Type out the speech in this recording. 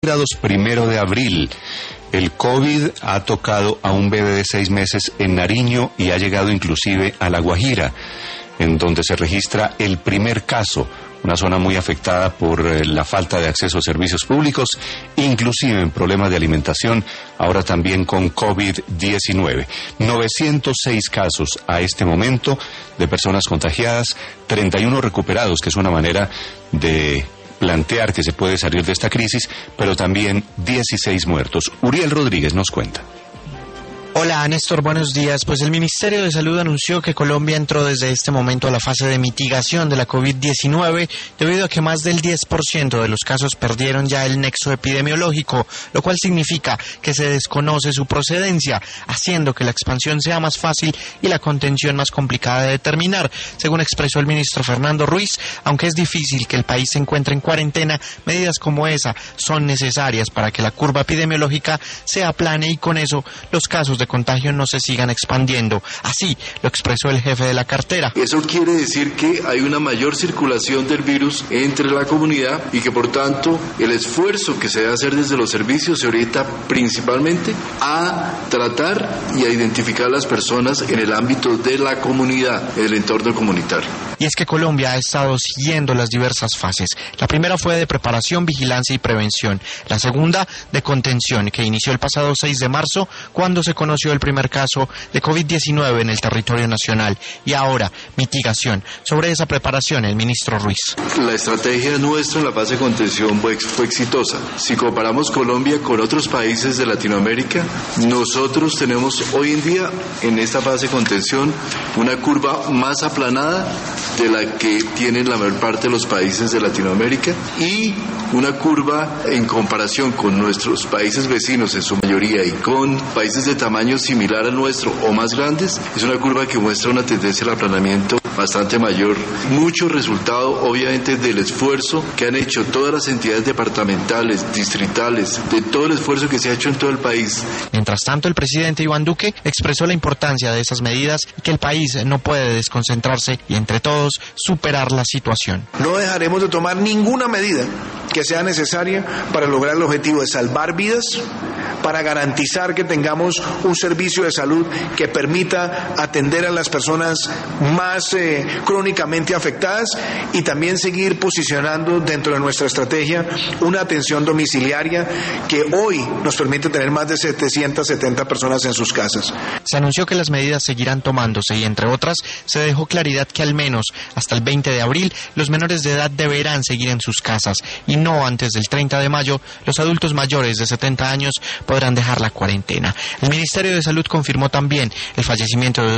1 de abril. El COVID ha tocado a un bebé de 6 meses en Nariño y ha llegado inclusive a La Guajira, en donde se registra el primer caso, una zona muy afectada por la falta de acceso a servicios públicos, inclusive en problemas de alimentación, ahora también con COVID-19. 906 casos a este momento de personas contagiadas, 31 recuperados, que es una manera de plantear que se puede salir de esta crisis, pero también 16 muertos. Uriel Rodríguez nos cuenta. Hola, Néstor, buenos días. Pues el Ministerio de Salud anunció que Colombia entró desde este momento a la fase de mitigación de la COVID-19 debido a que más del 10% de los casos perdieron ya el nexo epidemiológico, lo cual significa que se desconoce su procedencia, haciendo que la expansión sea más fácil y la contención más complicada de determinar. Según expresó el ministro Fernando Ruiz, aunque es difícil que el país se encuentre en cuarentena, medidas como esa son necesarias para que la curva epidemiológica se aplane y con eso los casos de contagio no se sigan expandiendo. Así lo expresó el jefe de la cartera. Eso quiere decir que hay una mayor circulación del virus entre la comunidad y que por tanto el esfuerzo que se debe hacer desde los servicios se orienta principalmente a tratar y a identificar a las personas en el ámbito de la comunidad, en el entorno comunitario. Y es que Colombia ha estado siguiendo las diversas fases. La primera fue de preparación, vigilancia y prevención. La segunda de contención, que inició el pasado 6 de marzo, cuando se conoció el primer caso de COVID-19 en el territorio nacional. Y ahora, mitigación. Sobre esa preparación, el ministro Ruiz. La estrategia nuestra en la fase de contención fue exitosa. Si comparamos Colombia con otros países de Latinoamérica, nosotros tenemos hoy en día en esta fase de contención una curva más aplanada de la que tienen la mayor parte de los países de Latinoamérica y una curva en comparación con nuestros países vecinos en su mayoría y con países de tamaño similar al nuestro o más grandes, es una curva que muestra una tendencia al aplanamiento bastante mayor. Mucho resultado obviamente del esfuerzo que han hecho todas las entidades departamentales, distritales, de todo el esfuerzo que se ha hecho en todo el país. Mientras tanto, el presidente Iván Duque expresó la importancia de esas medidas y que el país no puede desconcentrarse y entre todos superar la situación. No dejaremos de tomar ninguna medida que sea necesaria para lograr el objetivo de salvar vidas, para garantizar que tengamos un servicio de salud que permita atender a las personas más crónicamente afectadas y también seguir posicionando dentro de nuestra estrategia una atención domiciliaria que hoy nos permite tener más de 770 personas en sus casas. Se anunció que las medidas seguirán tomándose y, entre otras, se dejó claridad que al menos hasta el 20 de abril los menores de edad deberán seguir en sus casas y no antes del 30 de mayo los adultos mayores de 70 años podrán dejar la cuarentena. El Ministerio de Salud confirmó también el fallecimiento de